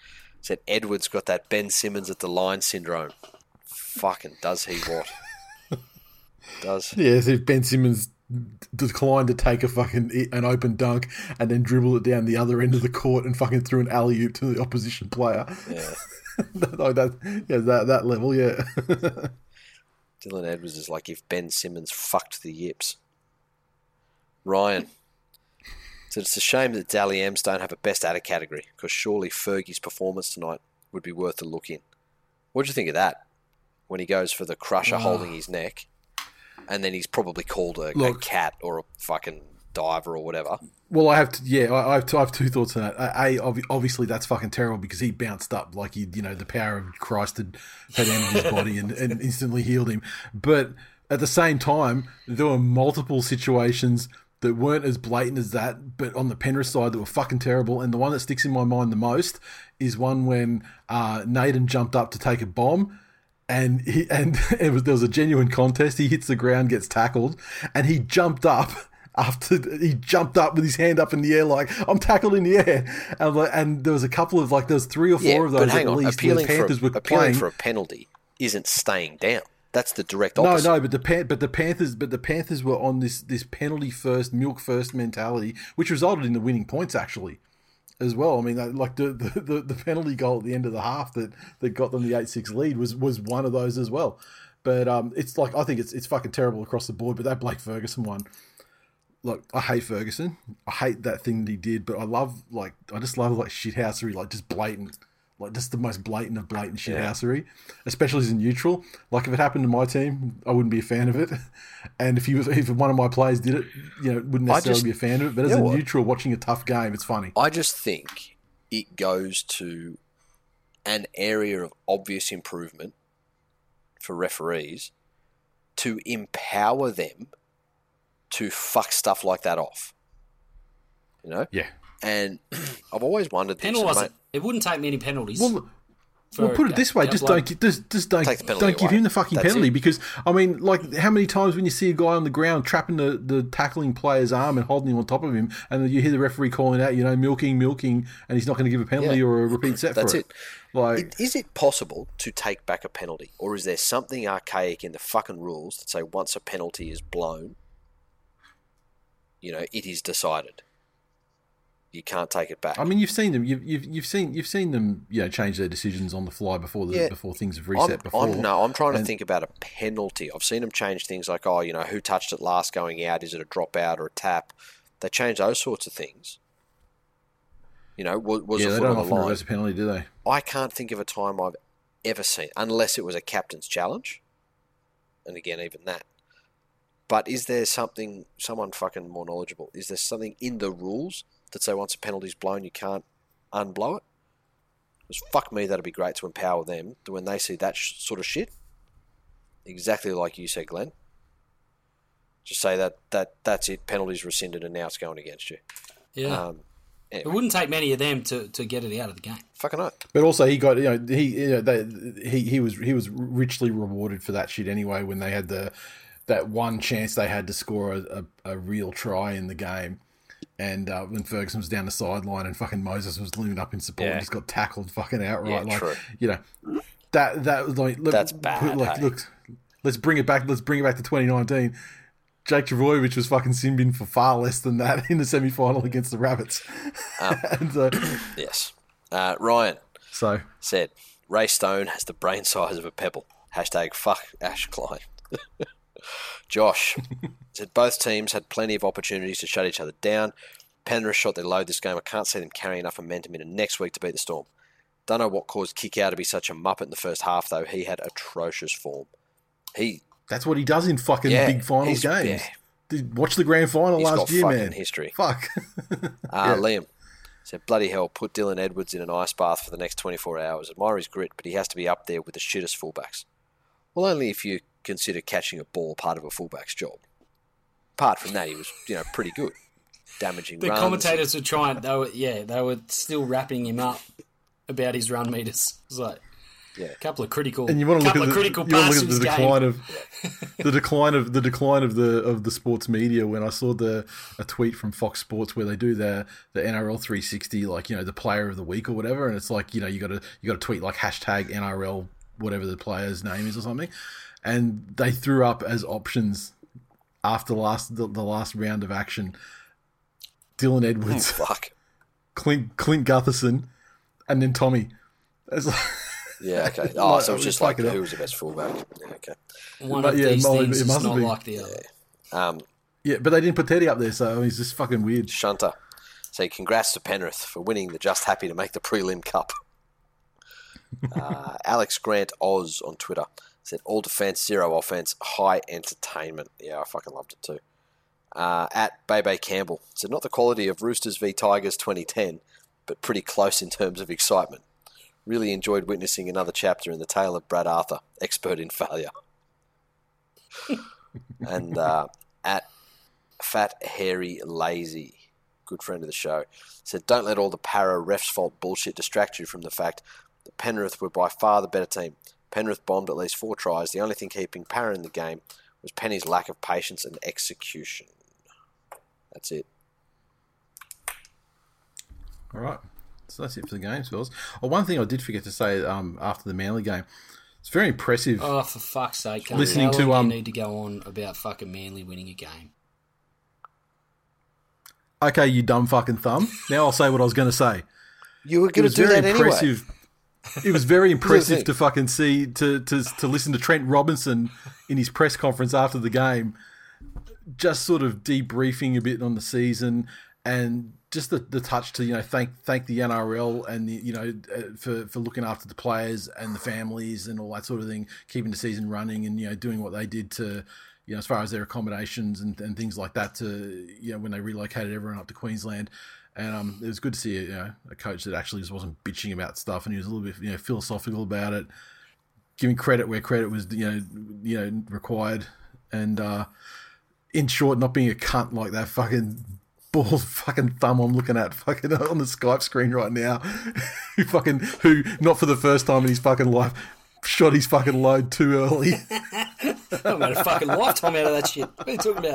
Said Edwards got that Ben Simmons at the line syndrome. Fucking does he what? Does.
Yeah, so if Ben Simmons declined to take an open dunk and then dribble it down the other end of the court and fucking threw an alley-oop to the opposition player.
Yeah.
that level, yeah.
Dylan Edwards is like if Ben Simmons fucked the yips. Ryan. So it's a shame that Dally M's don't have a best out of category, because surely Fergie's performance tonight would be worth a look in. What do you think of that? When he goes for the crusher holding his neck, and then he's probably called a cat or a fucking diver or whatever.
Well, I have two thoughts on that. Obviously that's fucking terrible because he bounced up like the power of Christ had entered his body and instantly healed him. But at the same time, there were multiple situations that weren't as blatant as that, but on the Penrith side that were fucking terrible. And the one that sticks in my mind the most is one when Naden jumped up to take a bomb. And there was a genuine contest. He hits the ground, gets tackled, and he jumped up with his hand up in the air like, I'm tackled in the air. And there was a couple of there was 3 or 4 of those at least.
Appealing for a penalty isn't staying down. That's the direct opposite.
No, but the Panthers were on this penalty first, milk first mentality, which resulted in the winning points actually. As well, I mean, the penalty goal at the end of the half that got them the 8-6 lead was one of those as well. But it's I think it's fucking terrible across the board. But that Blake Ferguson one, look, I hate Ferguson. I hate that thing that he did. But I just love shithousery, just blatant, just the most blatant of blatant shithousery, especially as a neutral. If it happened to my team, I wouldn't be a fan of it. And if one of my players did it, wouldn't necessarily be a fan of it. But as a neutral watching a tough game, it's funny.
I just think it goes to an area of obvious improvement for referees to empower them to fuck stuff like that off.
Yeah.
And I've always wondered this.
It wouldn't take many penalties.
Well, put it this way: just don't give him the fucking penalty. Because I mean, how many times when you see a guy on the ground trapping the tackling player's arm and holding him on top of him, and you hear the referee calling out, milking, and he's not going to give a penalty or a repeat set for it.
Is it possible to take back a penalty, or is there something archaic in the fucking rules that say once a penalty is blown, it is decided? You can't take it back.
I mean, you've seen them. You've seen them. Change their decisions on the fly before things have reset.
I'm trying to think about a penalty. I've seen them change things like, who touched it last going out? Is it a dropout or a tap? They change those sorts of things. Was
they
a foot
don't
on the
often
line?
reverse a penalty, do they?
I can't think of a time I've ever seen, unless it was a captain's challenge. And again, even that. But is there someone fucking more knowledgeable? Is there something in the rules that say once a penalty's blown, you can't unblow it? Because fuck me, that'd be great to empower them to when they see that sort of shit. Exactly like you said, Glenn. Just say that's it, penalty's rescinded and now it's going against you.
Yeah.
Anyway.
It wouldn't take many of them to get it out of the game.
Fucking right.
But also he got he was richly rewarded for that shit anyway when they had that one chance they had to score a real try in the game. And when Ferguson was down the sideline and fucking Moses was looming up in support and just got tackled fucking outright.
Yeah, true.
That was
that's bad.
Look, let's bring it back to 2019. Jake Trbojevic was fucking sin-bin for far less than that in the semi-final against the Rabbits.
Yes. Ryan
said,
Ray Stone has the brain size of a pebble. # fuck Ash Klein. Josh said both teams had plenty of opportunities to shut each other down. Penrith shot their load this game. I can't see them carrying enough momentum into next week to beat the Storm. Don't know what caused Kikau to be such a muppet in the first half, though. He had atrocious form.
That's what he does in fucking big finals games. Yeah. Watch the grand final last year, man.
History.
Fuck.
Liam said, bloody hell, put Dylan Edwards in an ice bath for the next 24 hours. Admire his grit, but he has to be up there with the shittest fullbacks. Well, only if you consider catching a ball part of a fullback's job. Apart from that, he was, pretty good. Damaging runs.
The commentators were trying, they were still wrapping him up about his run meters. It's like,
Yeah.
A couple of critical,
And you want to look at
passes
the decline of the decline of the sports media. When I saw a tweet from Fox Sports where they do the NRL 360, like, you know, the player of the week or whatever, and it's like, you know, you got to tweet like hashtag NRL whatever the player's name is or something, and they threw up as options after the last round of action, Dylan Edwards, Clint Gutherson, and then Tommy. It's like,
yeah, okay. Oh, so it was just like who was the best fullback? Yeah, okay.
One of these things is not like the other.
Yeah, but they didn't put Teddy up there, so he's just fucking weird.
Shunter. So congrats to Penrith for winning the Just Happy to make the prelim cup. Alex Grant Oz on Twitter said, all defense, zero offense, high entertainment. Yeah, I fucking loved it too. At Bebe Campbell said, not the quality of Roosters v Tigers 2010, but pretty close in terms of excitement. Really enjoyed witnessing another chapter in the tale of Brad Arthur, expert in failure. And at Fat Hairy Lazy, good friend of the show, said, don't let all the para refs fault bullshit distract you from the fact that Penrith were by far the better team. Penrith bombed at least 4 tries. The only thing keeping para in the game was Penny's lack of patience and execution. That's it.
All right. So that's it for the games, fellas. Oh, one thing I did forget to say after the Manly game, it's very impressive.
Oh, for fuck's sake!
Listening
how
to
long do you need to go on about fucking Manly winning a game?
Okay, you dumb fucking thumb. Now I'll say what I was going to say.
You were going to do that anyway.
It was very impressive to fucking see to listen to Trent Robinson in his press conference after the game, just sort of debriefing a bit on the season, and just the touch to, you know, thank the NRL and the, you know, for looking after the players and the families and all that sort of thing, keeping the season running, and, you know, doing what they did to, you know, as far as their accommodations and things like that, to, you know, when they relocated everyone up to Queensland. And it was good to see a coach that actually just wasn't bitching about stuff, and he was a little bit, you know, philosophical about it, giving credit where credit was, you know, required, and in short, not being a cunt like that fucking bald fucking thumb I'm looking at fucking on the Skype screen right now, who not for the first time in his fucking life shot his fucking load too early.
I made a fucking lifetime out of that shit. What are you talking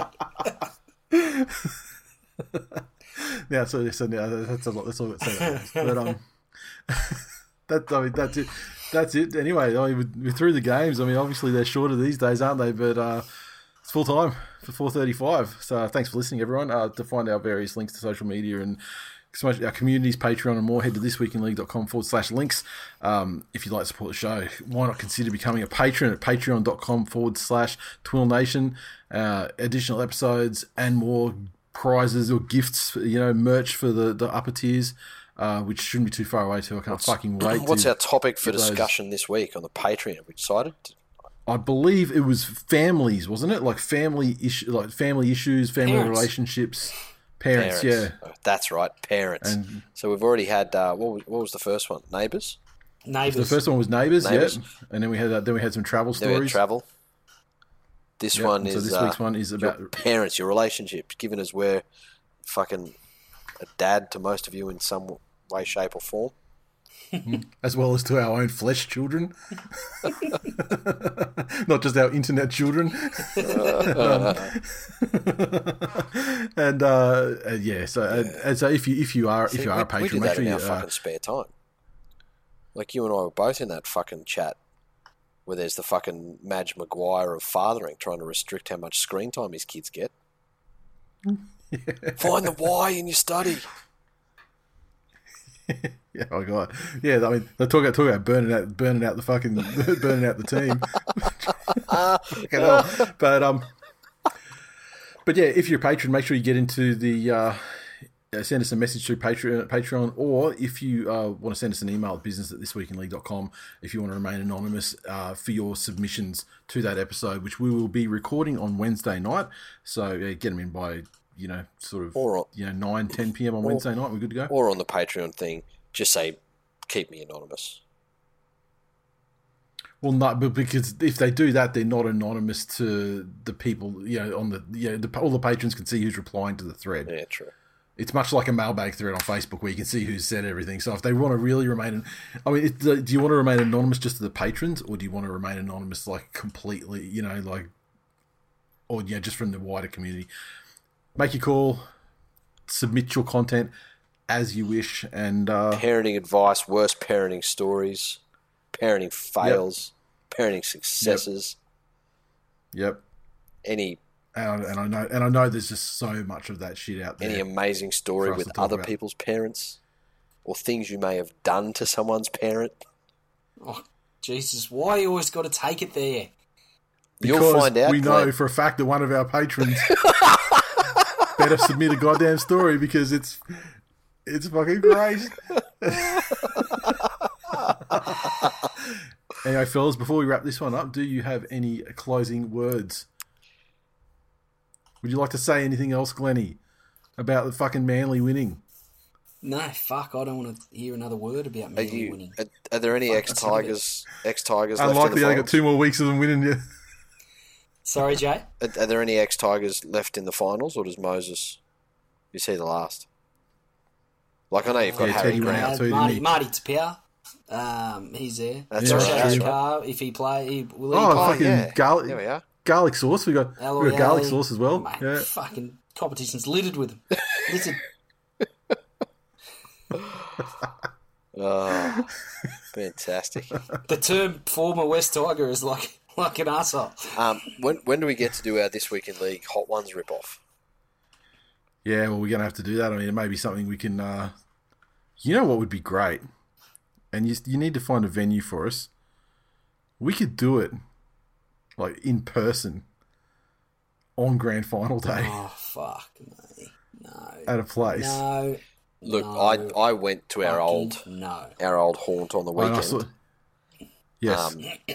about?
Yeah, so that's a lot. That's all it's saying. But that's it. That's it. Anyway, we're through the games. I mean, obviously they're shorter these days, aren't they? But it's full time for 4:35. So thanks for listening, everyone. To find our various links to social media and our communities, Patreon and more, head to thisweekinleague.com/links. If you'd like to support the show, why not consider becoming a patron at patreon.com/TwillNation. Additional episodes and more prizes or gifts, you know, merch for the upper tiers, which shouldn't be too far away too. I can't fucking wait.
What's our topic for discussion this week on the Patreon? Have we decided?
I believe it was families, wasn't it? Like family issues, family relationships, parents. Yeah,
that's right, parents. And so we've already had what was the first one? Neighbours.
The first one was neighbours. Yeah, and then we had some travel stories.
We had travel. This one is.
So this week's one is about
your parents, your relationships. Given as we're fucking a dad to most of you in some way, shape, or form.
As well as to our own flesh children, not just our internet children. So if you are a patron,
we do
make
that
sure
in
you
our fucking spare time. Like you and I were both in that fucking chat where there's the fucking Madge Maguire of fathering trying to restrict how much screen time his kids get. Yeah. Find the why in your study.
Yeah, oh god, yeah. I mean, they talk about burning out the team. But yeah, if you're a patron, make sure you get into the send us a message through Patreon, or if you want to send us an email at business@thisweekinleague.com if you want to remain anonymous for your submissions to that episode, which we will be recording on Wednesday night. So get them in by 9, 10 p.m. on Wednesday night. We're good to go.
Or on the Patreon thing, just say, keep me anonymous.
Well, not, but because if they do that, they're not anonymous to the people. All the patrons can see who's replying to the thread.
Yeah, true.
It's much like a mailbag thread on Facebook where you can see who's said everything. So if they want to really remain... do you want to remain anonymous just to the patrons, or do you want to remain anonymous, like, completely, you know, like... Or, yeah, just from the wider community? Make your call. Submit your content as you wish. And
parenting advice, worst parenting stories, parenting fails, parenting successes.
Yep.
Any...
And I know there's just so much of that shit out there.
Any amazing story with other people's parents, or things you may have done to someone's parent.
Oh, Jesus, why you always got to take it there?
Because
you'll find out.
We know for a fact that one of our patrons better submit a goddamn story because it's fucking great. Anyway, fellas, before we wrap this one up, do you have any closing words? Would you like to say anything else, Glennie, about the fucking Manly winning?
No, fuck, I don't want to hear another word about Manly winning.
Are there any ex-Tigers left in the
Unlikely, they got
finals?
2 more weeks of them winning. Yeah.
Sorry, Jay?
Are there any ex-Tigers left in the finals, or does Moses... You see the last? Like, I know you've got Harry
Teddy went
Grant.
out too, didn't he?
Marty Tapau, he's there.
That's
Josh
right.
Adokar, if he play, will he
Oh,
play?
fucking
yeah.
garlic,
There we are.
garlic sauce. We got garlic sauce as well.
Mate,
Yeah.
fucking competition's littered with them. Littered.
Oh, fantastic.
The term former West Tiger is like an arsehole.
When do we get to do our This Week in League Hot Ones rip-off?
Yeah, well, we're going to have to do that. I mean, it may be something we can... you know what would be great? And you need to find a venue for us. We could do it, like, in person on Grand Final Day
Oh, fuck me. No.
at a place.
No.
Look,
no,
I went to our
fucking
old haunt on the
And I
weekend.
saw- yes.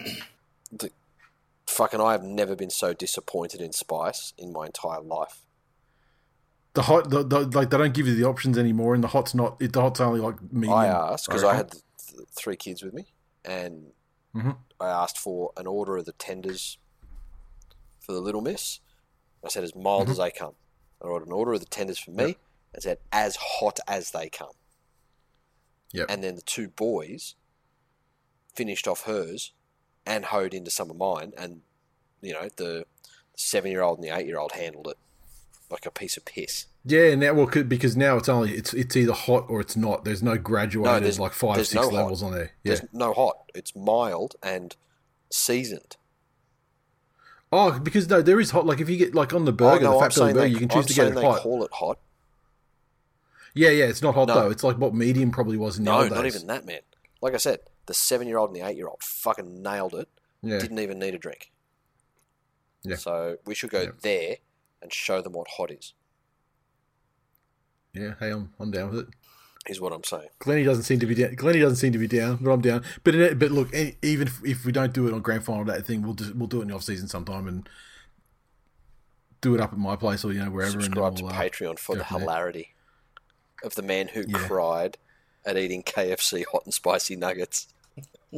I have never been so disappointed in Spice in my entire life.
The hot, like, they don't give you the options anymore, and the hot's not... The hot's only, like, medium.
I asked, because I
reckon.
had 3 kids with me, and
Mhm.
I asked for an order of the tenders for the little miss. I said, as mild as they come. I ordered an order of the tenders for me, and said, as hot as they come.
Yep.
And then the 2 boys finished off hers and hoed into some of mine, and, you know, the 7-year-old and the 8-year-old handled it like a piece of piss.
Yeah, now because now it's either hot or it's not. There's no graduated like 5, 6 levels on there. Yeah.
There's no hot. It's mild and seasoned.
Oh, because no, there is hot. Like if you get like on the burger, the fat belly burger, you can choose to get it hot.
They call it hot.
Yeah, it's not hot
No.
though. It's like what medium probably was in the
No,
old days.
not even that, man. Like I said, the 7-year-old and the 8-year-old fucking nailed it.
Yeah.
Didn't even need a drink.
Yeah.
So we should go there and show them what hot is.
Yeah, hey, I'm down with it.
Is what I'm saying.
Glennie doesn't seem to be down. But I'm down. But look, even if we don't do it on Grand Final Day thing, we'll do it in the off season sometime and do it up at my place or wherever.
Subscribe
and
to
we'll,
Patreon for
go
the
from there.
hilarity of the man who cried at eating KFC hot and spicy nuggets.
I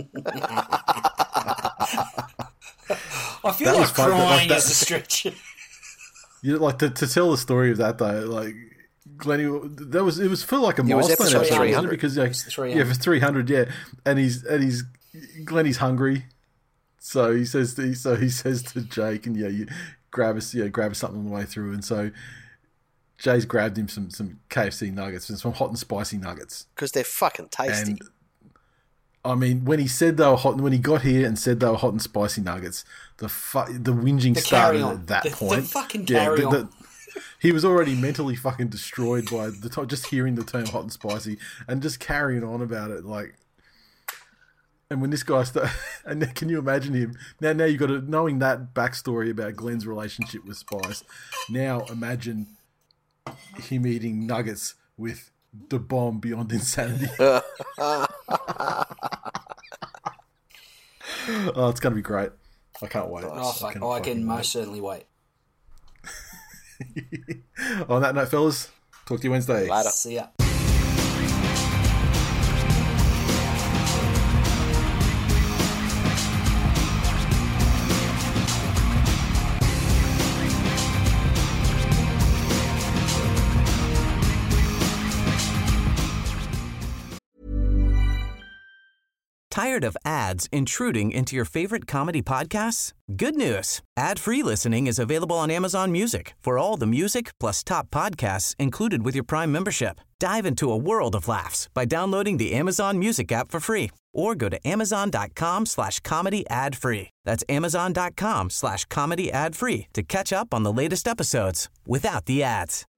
feel
That
like
was fun, but, like,
crying
that-
is a stretch.
You like to tell the story of that though, like Glennie, it was for like a
It was
milestone
episode
episode, wasn't it?
300.
Because
It's 300.
for 300, and he's Glennie's hungry, so he says to Jake, and you grab us something on the way through, and so Jay's grabbed him some KFC nuggets and some hot and spicy nuggets,
Because they're fucking tasty.
and I mean, when he said they were hot, when he got here and said they were hot and spicy nuggets, the whinging
The
started
carry-on.
at that
The
point.
fucking carry-on.
He was already mentally fucking destroyed by just hearing the term hot and spicy and just carrying on about it. Like, and when this guy and then can you imagine him now? Now you got to knowing that backstory about Glenn's relationship with Spice. Now imagine him eating nuggets with the bomb beyond insanity. Oh, it's going to be great. I can't wait.
Oh, fuck. I can most certainly wait.
On that note, fellas, talk to you Wednesday.
Later.
See ya.
Tired of ads intruding into your favorite comedy podcasts? Good news. Ad-free listening is available on Amazon Music for all the music plus top podcasts included with your Prime membership. Dive into a world of laughs by downloading the Amazon Music app for free or go to amazon.com/comedy ad-free. That's amazon.com/comedy ad-free to catch up on the latest episodes without the ads.